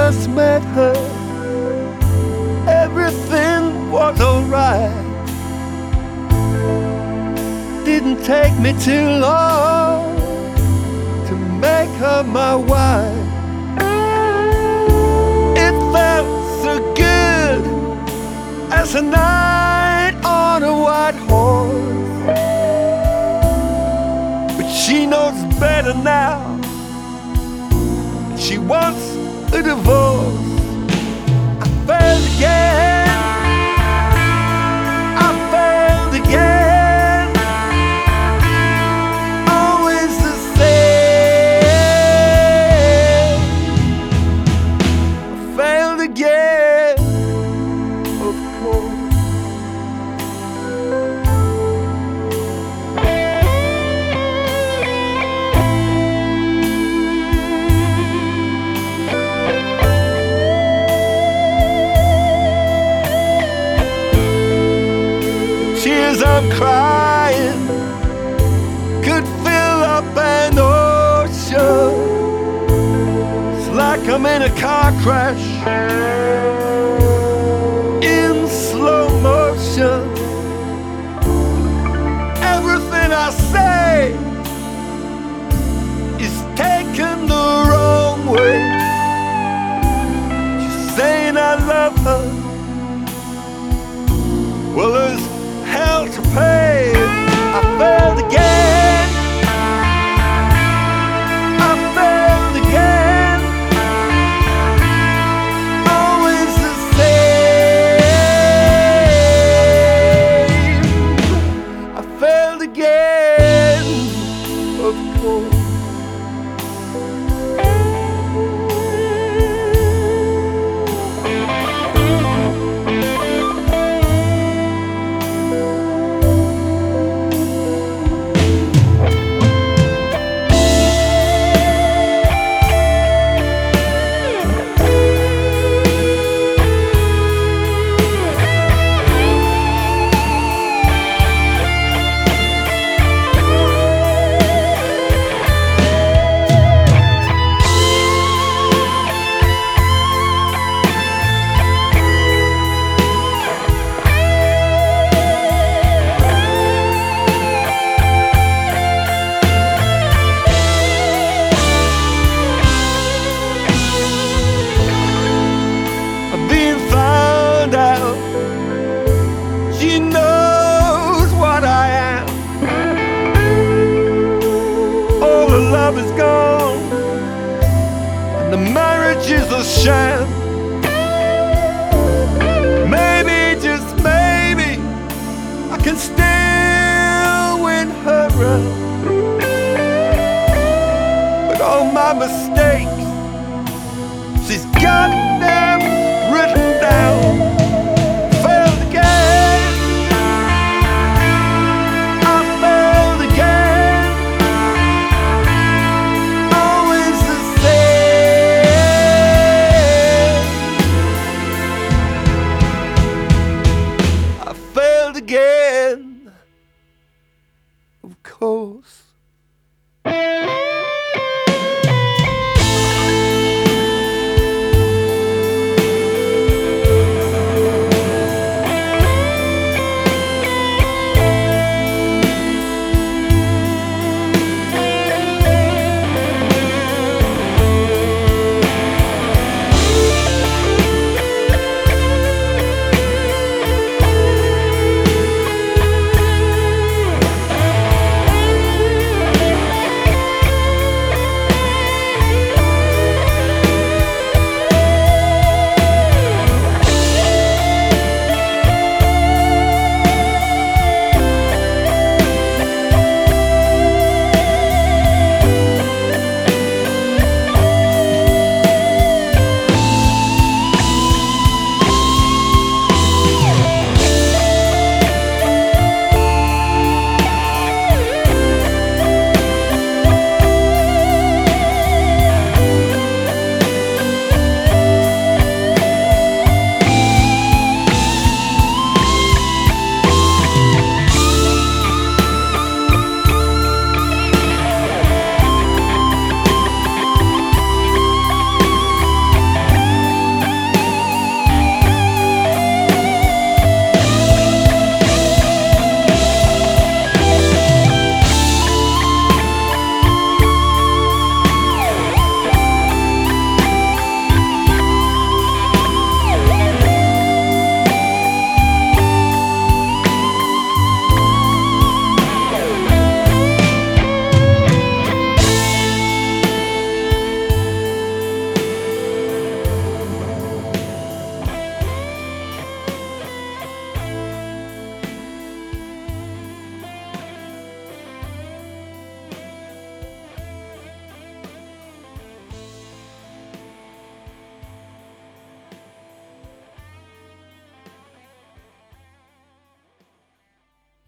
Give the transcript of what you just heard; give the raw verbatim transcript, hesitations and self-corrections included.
first met her, everything was alright. Didn't take me too long to make her my wife. It felt so good as a night on a white horse, but she knows better now. She wants a divorce. I failed again. I failed again. Always the same. I failed again, of course. Tears I'm crying could fill up an ocean. It's like I'm in a car crash in slow motion. Everything I say is taken the wrong way. She's saying I love her. Well, there's hell to pay. I failed again. I failed again. Always the same. I failed again, of course. She knows what I am. All the love is gone, and the marriage is a sham. Maybe, just maybe, I can still win her round. But all my mistakes, she's got them written down. Again, of course.